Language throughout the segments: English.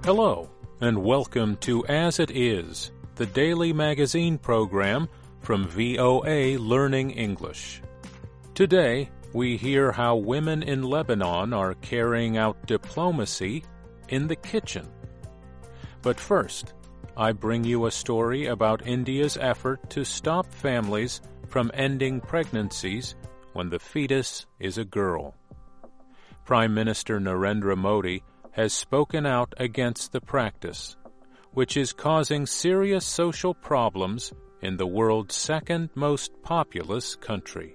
Hello, and welcome to As It Is, the daily magazine program from VOA Learning English. Today, we hear how women in Lebanon are carrying out diplomacy in the kitchen. But first, I bring you a story about India's effort to stop families from ending pregnancies when the fetus is a girl. Prime Minister Narendra Modi has spoken out against the practice, which is causing serious social problems in the world's second most populous country.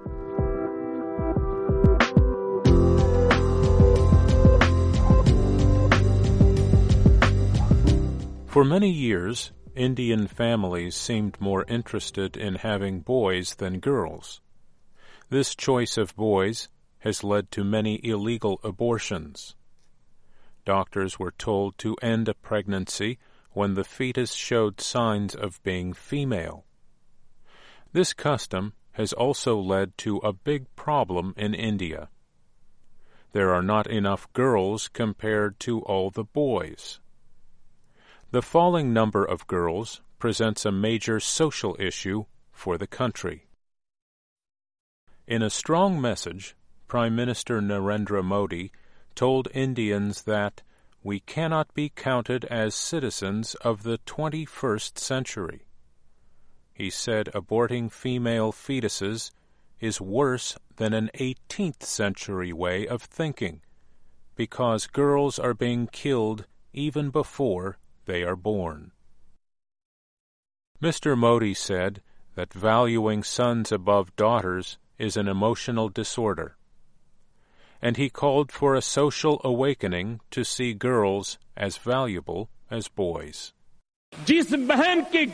For many years, Indian families seemed more interested in having boys than girls. This choice of boys has led to many illegal abortions. Doctors were told to end a pregnancy when the fetus showed signs of being female. This custom has also led to a big problem in India. There are not enough girls compared to all the boys. The falling number of girls presents a major social issue for the country. In a strong message, Prime Minister Narendra Modi told Indians that we cannot be counted as citizens of the 21st century. He said aborting female fetuses is worse than an 18th century way of thinking, because girls are being killed even before they are born. Mr. Modi said that valuing sons above daughters is an emotional disorder, and he called for a social awakening to see girls as valuable as boys. The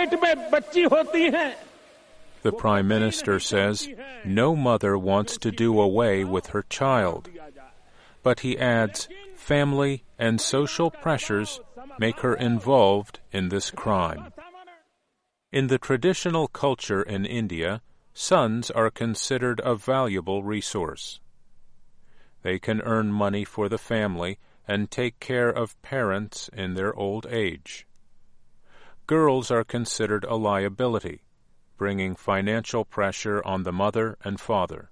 Prime Minister says no mother wants to do away with her child, but he adds family and social pressures make her involved in this crime. In the traditional culture in India, sons are considered a valuable resource. They can earn money for the family and take care of parents in their old age. Girls are considered a liability, bringing financial pressure on the mother and father.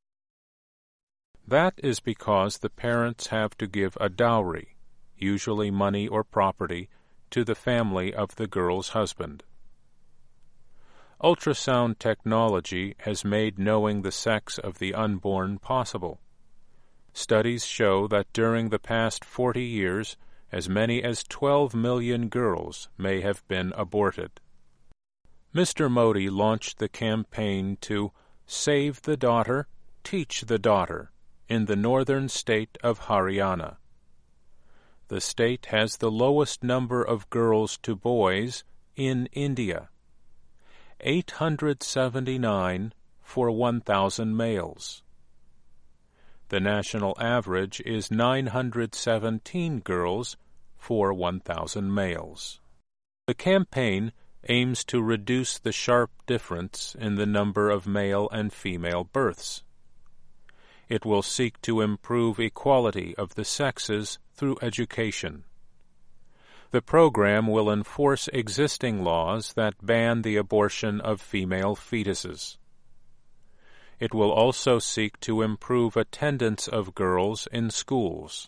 That is because the parents have to give a dowry, usually money or property, to the family of the girl's husband. Ultrasound technology has made knowing the sex of the unborn possible. Studies show that during the past 40 years, as many as 12 million girls may have been aborted. Mr. Modi launched the campaign to Save the Daughter, Teach the Daughter in the northern state of Haryana. The state has the lowest number of girls to boys in India, 879 for 1,000 males. The national average is 917 girls for 1,000 males. The campaign aims to reduce the sharp difference in the number of male and female births. It will seek to improve equality of the sexes through education. The program will enforce existing laws that ban the abortion of female fetuses. It will also seek to improve attendance of girls in schools.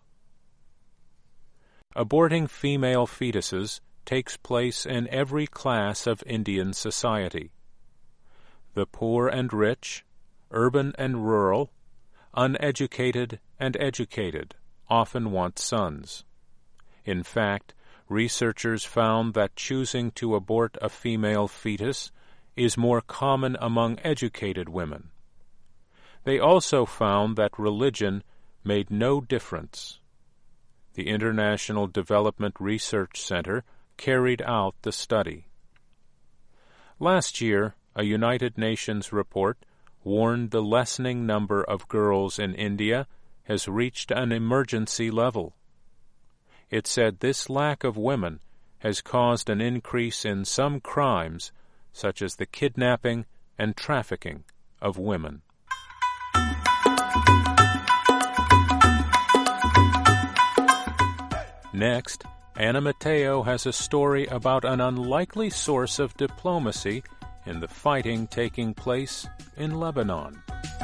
Aborting female fetuses takes place in every class of Indian society. The poor and rich, urban and rural, uneducated and educated often want sons. In fact, researchers found that choosing to abort a female fetus is more common among educated women. They also found that religion made no difference. The International Development Research Center carried out the study. Last year, a United Nations report warned the lessening number of girls in India has reached an emergency level. It said this lack of women has caused an increase in some crimes, such as the kidnapping and trafficking of women. Next, Anna Matteo has a story about an unlikely source of diplomacy in the fighting taking place in Lebanon.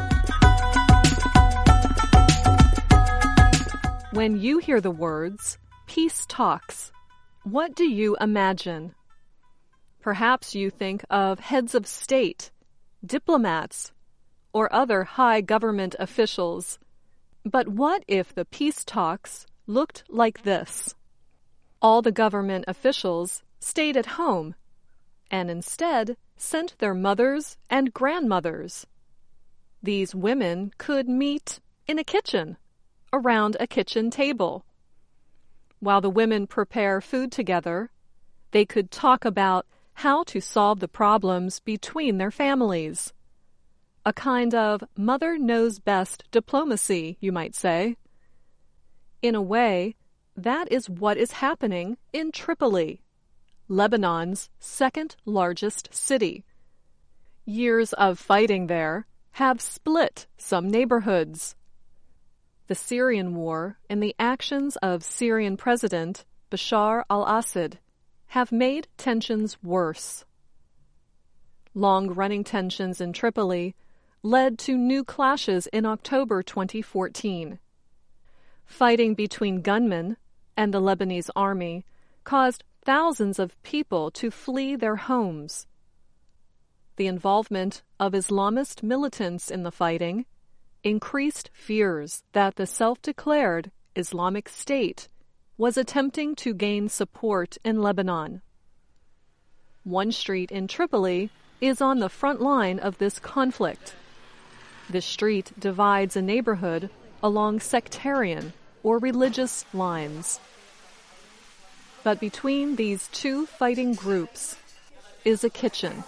When you hear the words, peace talks, what do you imagine? Perhaps you think of heads of state, diplomats, or other high government officials. But what if the peace talks looked like this? All the government officials stayed at home and instead sent their mothers and grandmothers. These women could meet in a kitchen, around a kitchen table. While the women prepare food together, they could talk about how to solve the problems between their families. A kind of mother knows best diplomacy, you might say. In a way, that is what is happening in Tripoli, Lebanon's second largest city. Years of fighting there have split some neighborhoods. The Syrian war and the actions of Syrian President Bashar al-Assad have made tensions worse. Long-running tensions in Tripoli led to new clashes in October 2014. Fighting between gunmen and the Lebanese army caused thousands of people to flee their homes. The involvement of Islamist militants in the fighting increased fears that the self-declared Islamic State was attempting to gain support in Lebanon. One street in Tripoli is on the front line of this conflict. This street divides a neighborhood along sectarian or religious lines. But between these two fighting groups is a kitchen.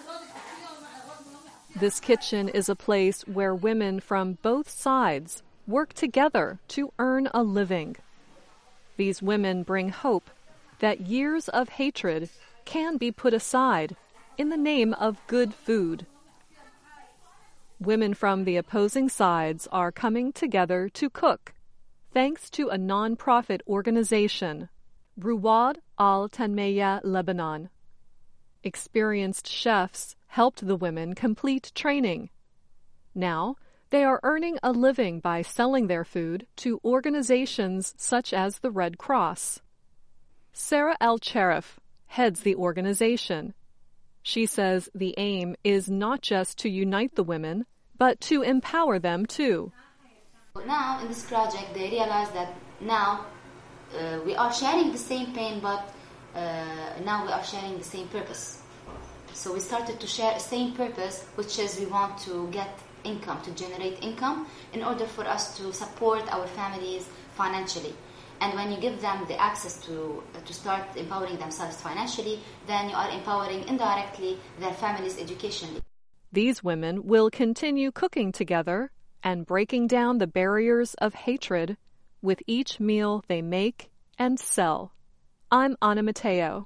This kitchen is a place where women from both sides work together to earn a living. These women bring hope that years of hatred can be put aside in the name of good food. Women from the opposing sides are coming together to cook, thanks to a non-profit organization, Ruwad al-Tanmeya Lebanon. Experienced chefs helped the women complete training. Now, they are earning a living by selling their food to organizations such as the Red Cross. Sarah Al-Cherif heads the organization. She says the aim is not just to unite the women, but to empower them too. Now, in this project, they realize that now we are sharing the same pain, but now we are sharing the same purpose. So we started to share the same purpose, which is we want to get income, to generate income in order for us to support our families financially. And when you give them the access to start empowering themselves financially, then you are empowering indirectly their families educationally. These women will continue cooking together and breaking down the barriers of hatred with each meal they make and sell. I'm Anna Matteo.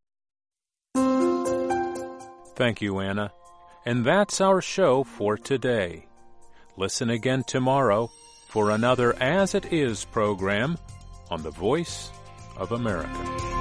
Thank you, Anna. And that's our show for today. Listen again tomorrow for another As It Is program on the Voice of America.